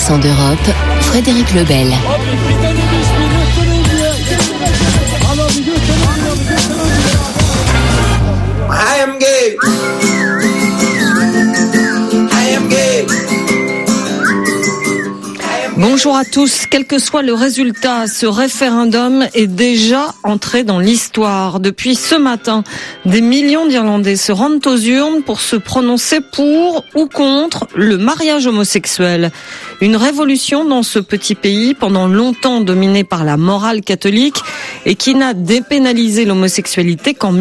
accent d'Europe, Frédéric Lebel. I am gay. I am gay. Bonjour à tous. Quel que soit le résultat, ce référendum est déjà entré dans l'histoire. Depuis ce matin, des millions d'Irlandais se rendent aux urnes pour se prononcer pour ou contre le mariage homosexuel. Une révolution dans ce petit pays pendant longtemps dominé par la morale catholique et qui n'a dépénalisé l'homosexualité qu'en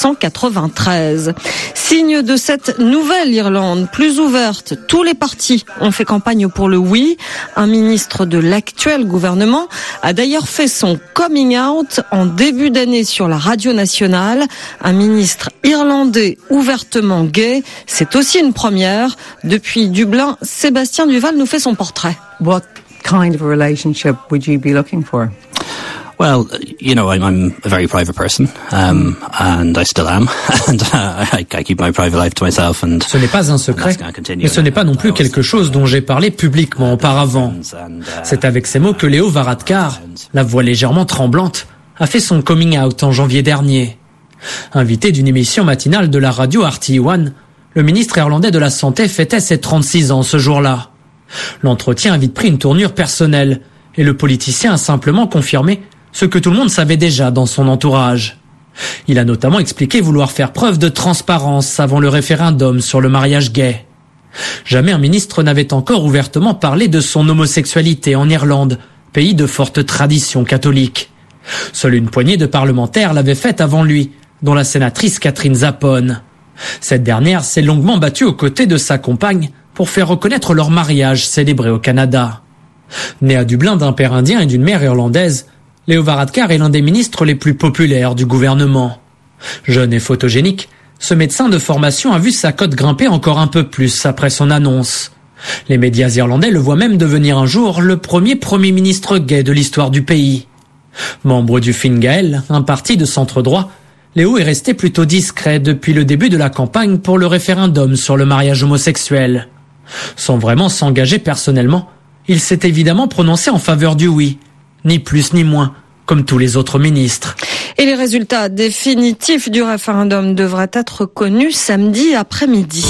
1993. Signe de cette nouvelle Irlande plus ouverte, tous les partis ont fait campagne pour le oui. Un ministre de l'actuel gouvernement a d'ailleurs fait son coming out en début d'année sur la radio nationale. Un ministre irlandais ouvertement gay, c'est aussi une première. Depuis Dublin, Sébastien Duval nous fait son portrait. What kind of a relationship would you be looking for? Well, you know, I'm a very private person, and I still am, and I keep my private life to myself. And ce n'est pas un secret, mais ce n'est pas non plus quelque chose dont j'ai parlé publiquement auparavant. C'est avec ces mots que Leo Varadkar, la voix légèrement tremblante, a fait son coming out en janvier dernier. Invité d'une émission matinale de la radio RTE1, le ministre irlandais de la Santé fêtait ses 36 ans ce jour-là. L'entretien a vite pris une tournure personnelle, et le politicien a simplement confirmé ce que tout le monde savait déjà dans son entourage. Il a notamment expliqué vouloir faire preuve de transparence avant le référendum sur le mariage gay. Jamais un ministre n'avait encore ouvertement parlé de son homosexualité en Irlande, pays de forte tradition catholique. Seule une poignée de parlementaires l'avait fait avant lui, dont la sénatrice Catherine Zappone. Cette dernière s'est longuement battue aux côtés de sa compagne pour faire reconnaître leur mariage célébré au Canada. Né à Dublin d'un père indien et d'une mère irlandaise, Leo Varadkar est l'un des ministres les plus populaires du gouvernement. Jeune et photogénique, ce médecin de formation a vu sa cote grimper encore un peu plus après son annonce. Les médias irlandais le voient même devenir un jour le premier ministre gay de l'histoire du pays. Membre du Fine Gael, un parti de centre-droit, Léo est resté plutôt discret depuis le début de la campagne pour le référendum sur le mariage homosexuel. Sans vraiment s'engager personnellement, il s'est évidemment prononcé en faveur du oui, ni plus ni moins, comme tous les autres ministres. Et les résultats définitifs du référendum devraient être connus samedi après-midi.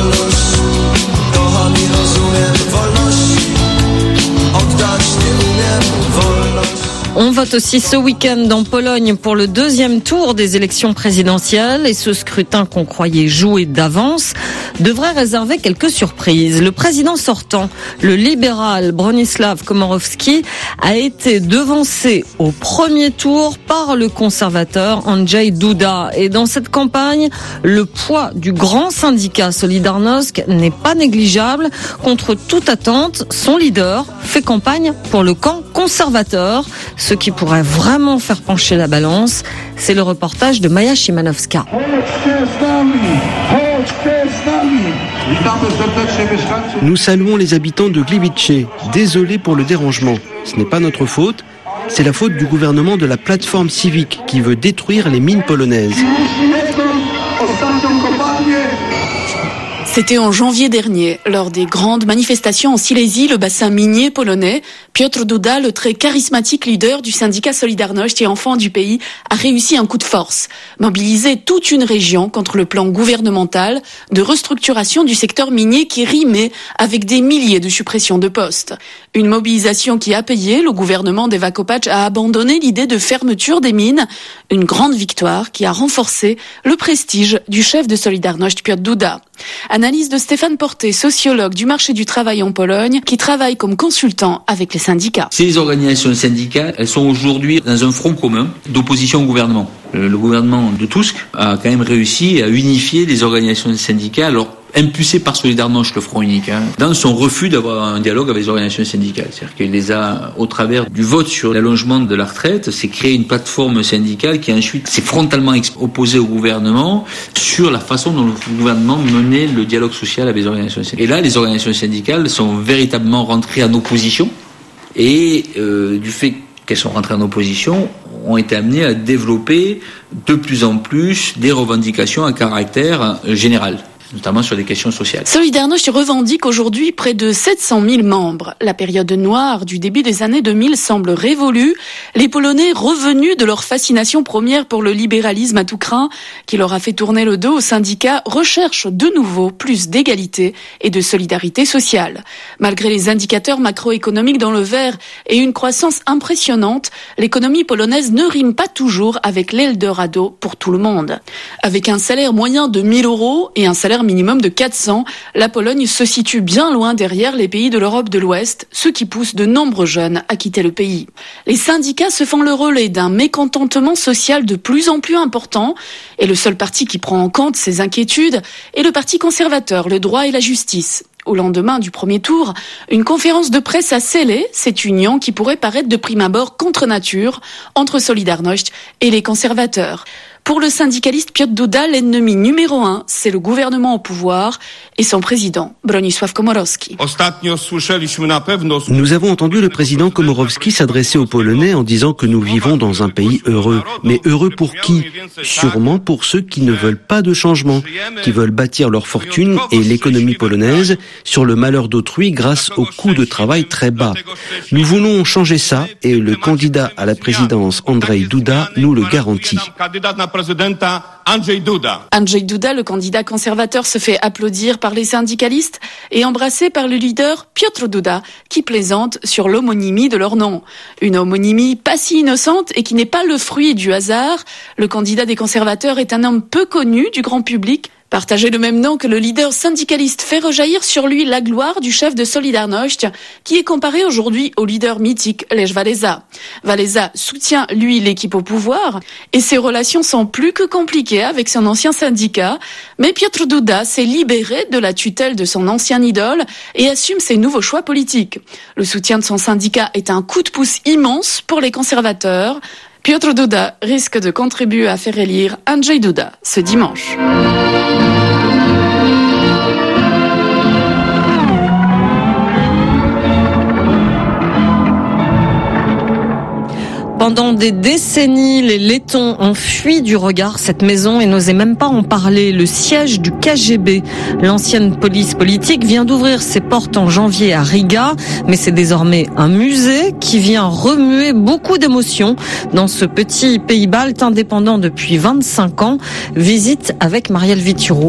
On vote aussi ce week-end en Pologne pour le deuxième tour des élections présidentielles et ce scrutin qu'on croyait joué d'avance devrait réserver quelques surprises. Le président sortant, le libéral Bronisław Komorowski, a été devancé au premier tour par le conservateur Andrzej Duda. Et dans cette campagne, le poids du grand syndicat Solidarność n'est pas négligeable. Contre toute attente, son leader fait campagne pour le camp conservateur. Ce qui pourrait vraiment faire pencher la balance, c'est le reportage de Maja Szymanowska. Nous saluons les habitants de Gliwice. Désolés pour le dérangement. Ce n'est pas notre faute, c'est la faute du gouvernement de la plateforme civique qui veut détruire les mines polonaises. C'était en janvier dernier, lors des grandes manifestations en Silésie, le bassin minier polonais. Piotr Duda, le très charismatique leader du syndicat Solidarność et enfant du pays, a réussi un coup de force. Mobiliser toute une région contre le plan gouvernemental de restructuration du secteur minier qui rimait avec des milliers de suppressions de postes. Une mobilisation qui a payé. Le gouvernement d'Eva Kopacz a abandonné l'idée de fermeture des mines. Une grande victoire qui a renforcé le prestige du chef de Solidarność, Piotr Duda. Analyse de Stéphane Porté, sociologue du marché du travail en Pologne, qui travaille comme consultant avec les syndicats. Ces organisations syndicales, elles sont aujourd'hui dans un front commun d'opposition au gouvernement. Le gouvernement de Tusk a quand même réussi à unifier les organisations syndicales, alors impulsé par Solidarność, le front unique, dans son refus d'avoir un dialogue avec les organisations syndicales. C'est-à-dire qu'il les a, au travers du vote sur l'allongement de la retraite, c'est créé une plateforme syndicale qui ensuite s'est frontalement opposée au gouvernement sur la façon dont le gouvernement menait le dialogue social avec les organisations syndicales. Et là, les organisations syndicales sont véritablement rentrées en opposition et du fait qu'elles sont rentrées en opposition, ont été amenées à développer de plus en plus des revendications à caractère général. notamment sur des questions sociales. Solidarność revendique aujourd'hui près de 700 000 membres. La période noire du début des années 2000 semble révolue. Les Polonais, revenus de leur fascination première pour le libéralisme à tout crin, qui leur a fait tourner le dos aux syndicats, recherchent de nouveau plus d'égalité et de solidarité sociale. Malgré les indicateurs macroéconomiques dans le vert et une croissance impressionnante, l'économie polonaise ne rime pas toujours avec l'Eldorado pour tout le monde. Avec un salaire moyen de 1 000 € et un salaire minimum de 400, la Pologne se situe bien loin derrière les pays de l'Europe de l'Ouest, ce qui pousse de nombreux jeunes à quitter le pays. Les syndicats se font le relais d'un mécontentement social de plus en plus important, et le seul parti qui prend en compte ces inquiétudes est le parti conservateur, le droit et la justice. Au lendemain du premier tour, une conférence de presse a scellé cette union qui pourrait paraître de prime abord contre nature entre Solidarność et les conservateurs. Pour le syndicaliste Piotr Duda, l'ennemi numéro 1, c'est le gouvernement au pouvoir et son président, Bronisław Komorowski. Nous avons entendu le président Komorowski s'adresser aux Polonais en disant que nous vivons dans un pays heureux. Mais heureux pour qui ? Sûrement pour ceux qui ne veulent pas de changement, qui veulent bâtir leur fortune et l'économie polonaise sur le malheur d'autrui grâce au coût de travail très bas. Nous voulons changer ça et le candidat à la présidence, Andrzej Duda, nous le garantit. Andrzej Duda, le candidat conservateur, se fait applaudir par les syndicalistes et embrassé par le leader Piotr Duda, qui plaisante sur l'homonymie de leur nom. Une homonymie pas si innocente et qui n'est pas le fruit du hasard. Le candidat des conservateurs est un homme peu connu du grand public. Partager le même nom que le leader syndicaliste fait rejaillir sur lui la gloire du chef de Solidarność, qui est comparé aujourd'hui au leader mythique Lech Walesa. Walesa soutient, lui, l'équipe au pouvoir, et ses relations sont plus que compliquées avec son ancien syndicat, mais Piotr Duda s'est libéré de la tutelle de son ancien idole et assume ses nouveaux choix politiques. Le soutien de son syndicat est un coup de pouce immense pour les conservateurs. Piotr Duda risque de contribuer à faire élire Andrzej Duda ce dimanche. Pendant des décennies, les Lettons ont fui du regard cette maison et n'osaient même pas en parler. Le siège du KGB, l'ancienne police politique, vient d'ouvrir ses portes en janvier à Riga, mais c'est désormais un musée qui vient remuer beaucoup d'émotions dans ce petit pays balte indépendant depuis 25 ans. Visite avec Marielle Vituro.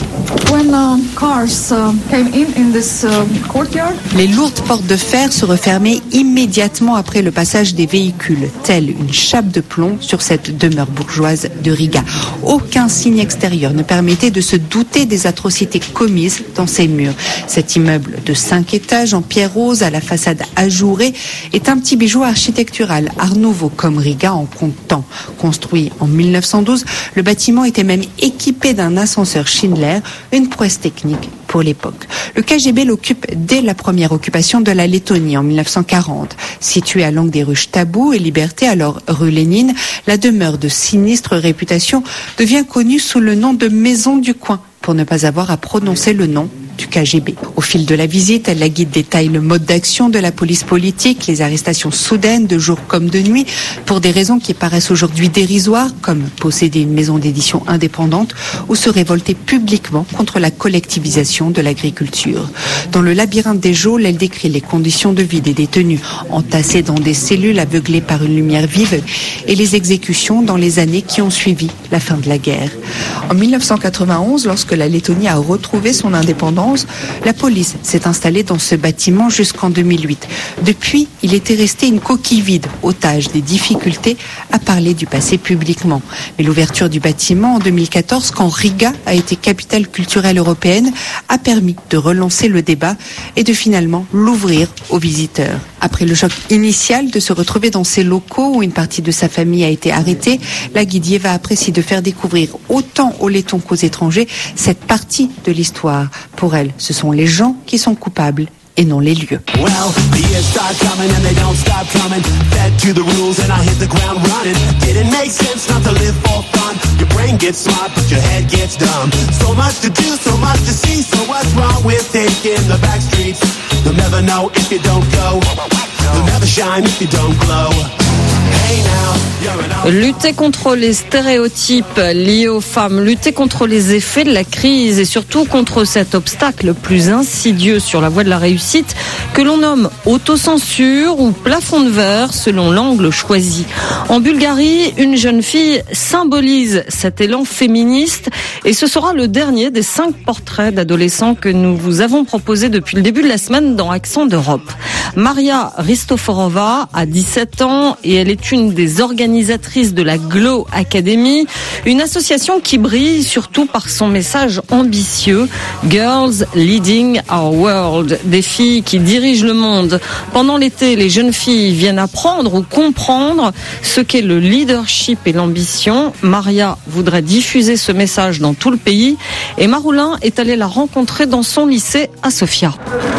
Les lourdes portes de fer se refermaient immédiatement après le passage des véhicules, telle une chape de plomb sur cette demeure bourgeoise de Riga. Aucun signe extérieur ne permettait de se douter des atrocités commises dans ces murs. Cet immeuble de 5 étages en pierre rose à la façade ajourée est un petit bijou architectural, Art Nouveau comme Riga en compte tant. Construit en 1912, le bâtiment était même équipé d'un ascenseur Schindler, une prouesse technique pour l'époque. Le KGB l'occupe dès la première occupation de la Lettonie en 1940. Située à l'angle des rues Tabou et Liberté, alors rue Lénine, la demeure de sinistre réputation devient connue sous le nom de Maison du Coin, pour ne pas avoir à prononcer le nom du KGB. Au fil de la visite, la guide détaille le mode d'action de la police politique, les arrestations soudaines de jour comme de nuit, pour des raisons qui paraissent aujourd'hui dérisoires, comme posséder une maison d'édition indépendante ou se révolter publiquement contre la collectivisation de l'agriculture. Dans le labyrinthe des geôles, elle décrit les conditions de vie des détenus, entassés dans des cellules aveuglées par une lumière vive, et les exécutions dans les années qui ont suivi la fin de la guerre. En 1991, lorsque la Lettonie a retrouvé son indépendance, la police s'est installée dans ce bâtiment jusqu'en 2008. Depuis, il était resté une coquille vide, otage des difficultés à parler du passé publiquement. Mais l'ouverture du bâtiment en 2014, quand Riga a été capitale culturelle européenne, a permis de relancer le débat et de finalement l'ouvrir aux visiteurs. Après le choc initial de se retrouver dans ces locaux où une partie de sa famille a été arrêtée, la Guidieva apprécie de faire découvrir autant aux Lettons qu'aux étrangers cette partie de l'histoire. Pour elle, ce sont les gens qui sont coupables et non les lieux. Lutter contre les stéréotypes liés aux femmes, lutter contre les effets de la crise et surtout contre cet obstacle le plus insidieux sur la voie de la réussite que l'on nomme autocensure ou plafond de verre selon l'angle choisi. En Bulgarie, une jeune fille symbolise cet élan féministe et ce sera le dernier des 5 portraits d'adolescents que nous vous avons proposés depuis le début de la semaine dans Accent d'Europe. Maria Ristoforova a 17 ans et elle est une des organisatrices de la Glow Academy, une association qui brille surtout par son message ambitieux Girls Leading Our World, des filles qui dirigent le monde. Pendant l'été, les jeunes filles viennent apprendre ou comprendre ce qu'est le leadership et l'ambition. Maria voudrait diffuser ce message dans tout le pays et Maroulin est allé la rencontrer dans son lycée à Sofia.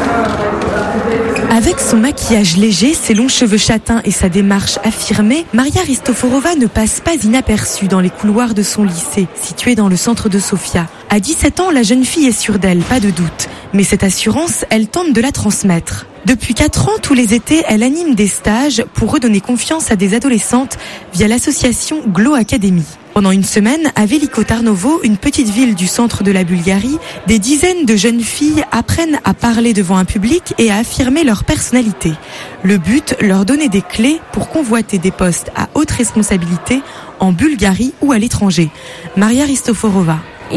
Avec son maquillage léger, ses longs cheveux châtains et sa démarche affirmée, Maria Ristoforova ne passe pas inaperçue dans les couloirs de son lycée, situé dans le centre de Sofia. À 17 ans, la jeune fille est sûre d'elle, pas de doute. Mais cette assurance, elle tente de la transmettre. Depuis 4 ans, tous les étés, elle anime des stages pour redonner confiance à des adolescentes via l'association Glow Academy. Pendant une semaine, à Veliko Tarnovo, une petite ville du centre de la Bulgarie, des dizaines de jeunes filles apprennent à parler devant un public et à affirmer leur personnalité. Le but, leur donner des clés pour convoiter des postes à haute responsabilité en Bulgarie ou à l'étranger. Maria Ristoforova.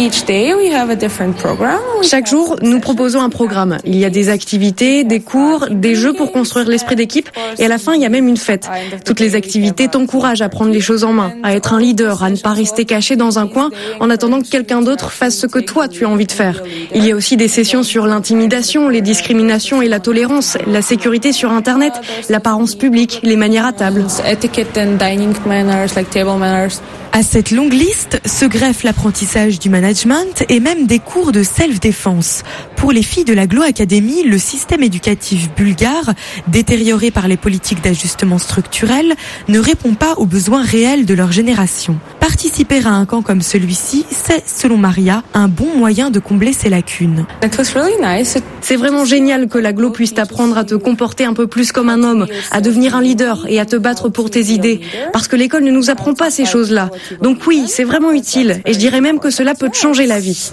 Chaque jour, nous proposons un programme. Il y a des activités, des cours, des jeux pour construire l'esprit d'équipe et à la fin, il y a même une fête. Toutes les activités t'encouragent à prendre les choses en main, à être un leader, à ne pas rester caché dans un coin en attendant que quelqu'un d'autre fasse ce que toi tu as envie de faire. Il y a aussi des sessions sur l'intimidation, les discriminations et la tolérance, la sécurité sur Internet, l'apparence publique, les manières à table. À cette longue liste se greffe l'apprentissage du management et même des cours de self-défense. Pour les filles de la Glow Academy, le système éducatif bulgare, détérioré par les politiques d'ajustement structurel, ne répond pas aux besoins réels de leur génération. Participer à un camp comme celui-ci, c'est, selon Maria, un bon moyen de combler ces lacunes. C'est vraiment génial que la Glow puisse t'apprendre à te comporter un peu plus comme un homme, à devenir un leader et à te battre pour tes idées. Parce que l'école ne nous apprend pas ces choses-là. Donc oui, c'est vraiment utile. Et je dirais même que cela peut te changer la vie.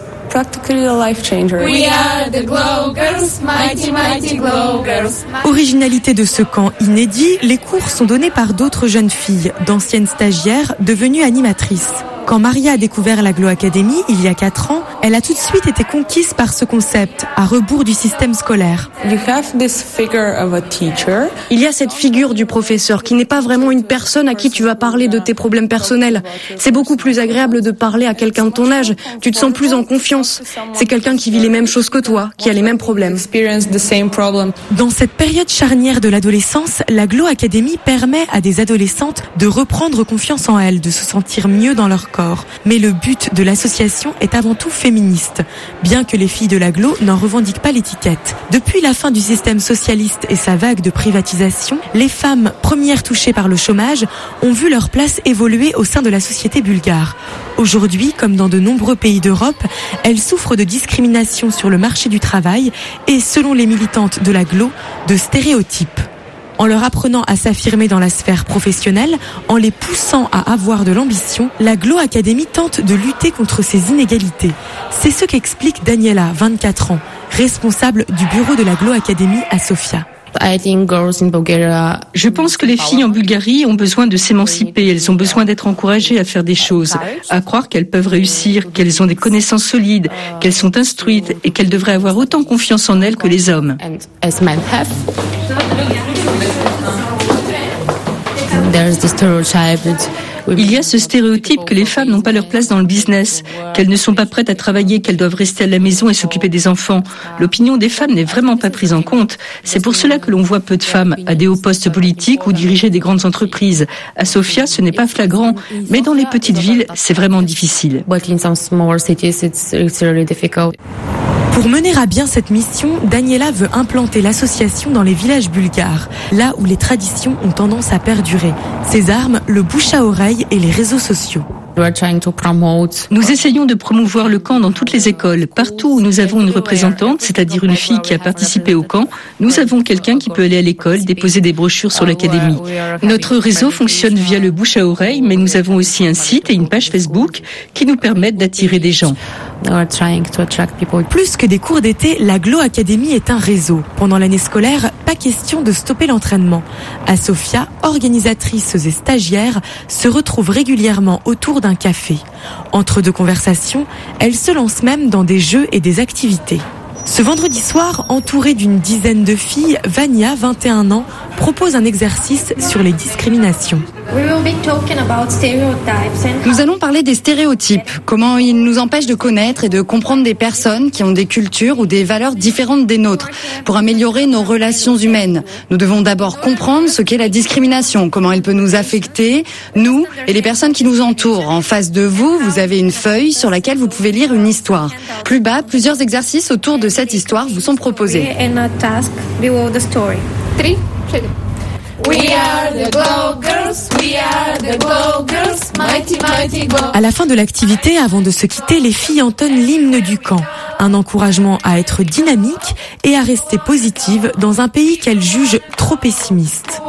Originalité de ce camp inédit, les cours sont donnés par d'autres jeunes filles, d'anciennes stagiaires devenues animatrices. Quand Maria a découvert la Glow Academy, il y a 4 ans, elle a tout de suite été conquise par ce concept, à rebours du système scolaire. Il y a cette figure du professeur qui n'est pas vraiment une personne à qui tu vas parler de tes problèmes personnels. C'est beaucoup plus agréable de parler à quelqu'un de ton âge. Tu te sens plus en confiance. C'est quelqu'un qui vit les mêmes choses que toi, qui a les mêmes problèmes. Dans cette période charnière de l'adolescence, la Glow Academy permet à des adolescentes de reprendre confiance en elles, de se sentir mieux dans leur corps. Mais le but de l'association est avant tout féministe, bien que les filles de la Glow n'en revendiquent pas l'étiquette. Depuis la fin du système socialiste et sa vague de privatisation, les femmes, premières touchées par le chômage, ont vu leur place évoluer au sein de la société bulgare. Aujourd'hui, comme dans de nombreux pays d'Europe, elles souffrent de discrimination sur le marché du travail et, selon les militantes de la Glow, de stéréotypes. En leur apprenant à s'affirmer dans la sphère professionnelle, en les poussant à avoir de l'ambition, la Glow Academy tente de lutter contre ces inégalités. C'est ce qu'explique Daniela, 24 ans, responsable du bureau de la Glow Academy à Sofia. Je pense que les filles en Bulgarie ont besoin de s'émanciper, elles ont besoin d'être encouragées à faire des choses, à croire qu'elles peuvent réussir, qu'elles ont des connaissances solides, qu'elles sont instruites et qu'elles devraient avoir autant confiance en elles que les hommes. Il y a ce stéréotype que les femmes n'ont pas leur place dans le business, qu'elles ne sont pas prêtes à travailler, qu'elles doivent rester à la maison et s'occuper des enfants. L'opinion des femmes n'est vraiment pas prise en compte. C'est pour cela que l'on voit peu de femmes à des hauts postes politiques ou diriger des grandes entreprises. À Sofia, ce n'est pas flagrant, mais dans les petites villes, c'est vraiment difficile. Pour mener à bien cette mission, Daniela veut implanter l'association dans les villages bulgares, là où les traditions ont tendance à perdurer. Ses armes, le bouche à oreille et les réseaux sociaux. Nous essayons de promouvoir le camp dans toutes les écoles. Partout où nous avons une représentante, c'est-à-dire une fille qui a participé au camp, nous avons quelqu'un qui peut aller à l'école, déposer des brochures sur l'académie. Notre réseau fonctionne via le bouche à oreille, mais nous avons aussi un site et une page Facebook qui nous permettent d'attirer des gens. Plus que des cours d'été, la Glow Academy est un réseau. Pendant l'année scolaire, pas question de stopper l'entraînement. À Sofia, organisatrices et stagiaires se retrouvent régulièrement autour d'un café. Entre deux conversations, elles se lancent même dans des jeux et des activités. Ce vendredi soir, entourée d'une dizaine de filles, Vania, 21 ans, propose un exercice sur les discriminations. Nous allons parler des stéréotypes, comment ils nous empêchent de connaître et de comprendre des personnes qui ont des cultures ou des valeurs différentes des nôtres. Pour améliorer nos relations humaines, nous devons d'abord comprendre ce qu'est la discrimination, comment elle peut nous affecter, nous et les personnes qui nous entourent. En face de vous, vous avez une feuille sur laquelle vous pouvez lire une histoire. Plus bas, plusieurs exercices autour de cette histoire vous sont proposés. À la fin de l'activité, avant de se quitter, les filles entonnent l'hymne du camp. Un encouragement à être dynamique et à rester positive dans un pays qu'elles jugent trop pessimiste.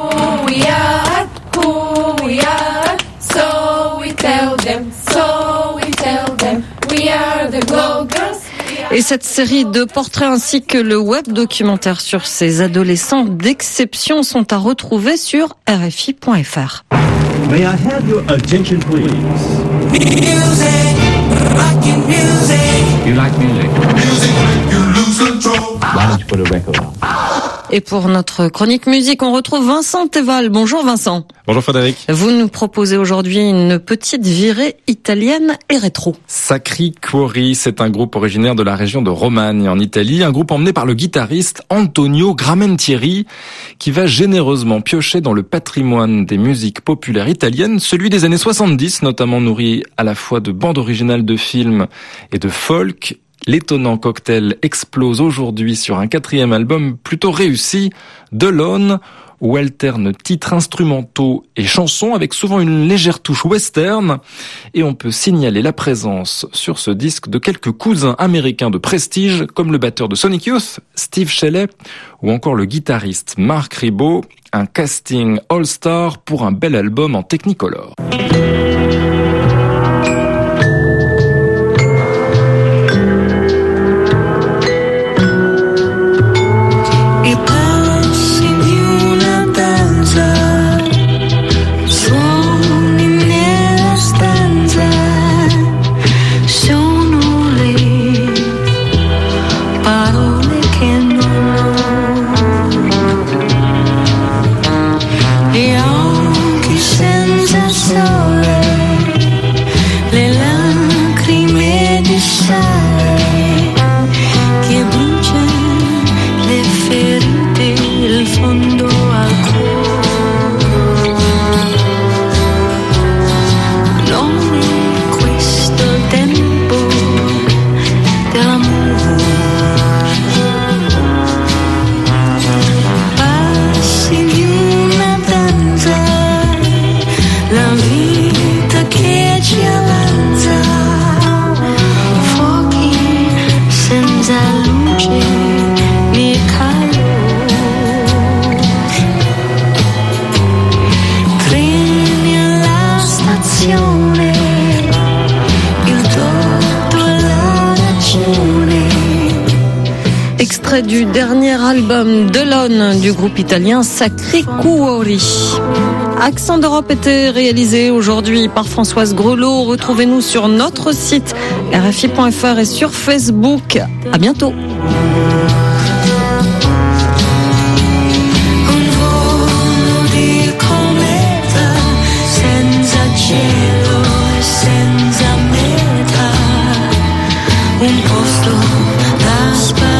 Et cette série de portraits ainsi que le web documentaire sur ces adolescents d'exception sont à retrouver sur RFI.fr. May I have your attention, please? Music, rockin' music. You like music? Music make you lose control. Why don't you put a record on? Et pour notre chronique musique, on retrouve Vincent Teval. Bonjour Vincent. Bonjour Frédéric. Vous nous proposez aujourd'hui une petite virée italienne et rétro. Sacri Cuori, c'est un groupe originaire de la région de Romagne en Italie, un groupe emmené par le guitariste Antonio Gramentieri qui va généreusement piocher dans le patrimoine des musiques populaires italiennes, celui des années 70, notamment nourri à la fois de bandes originales de films et de folk. L'étonnant cocktail explose aujourd'hui sur un 4e album plutôt réussi, The Lone, où alterne titres instrumentaux et chansons avec souvent une légère touche western. Et on peut signaler la présence sur ce disque de quelques cousins américains de prestige comme le batteur de Sonic Youth, Steve Shelley, ou encore le guitariste Mark Ribot, un casting all-star pour un bel album en Technicolor. Du dernier album de Lone du groupe italien Sacri Cuori. Accent d'Europe était réalisé aujourd'hui par Françoise Grelot. Retrouvez-nous sur notre site rfi.fr et sur Facebook. À bientôt. Un posto da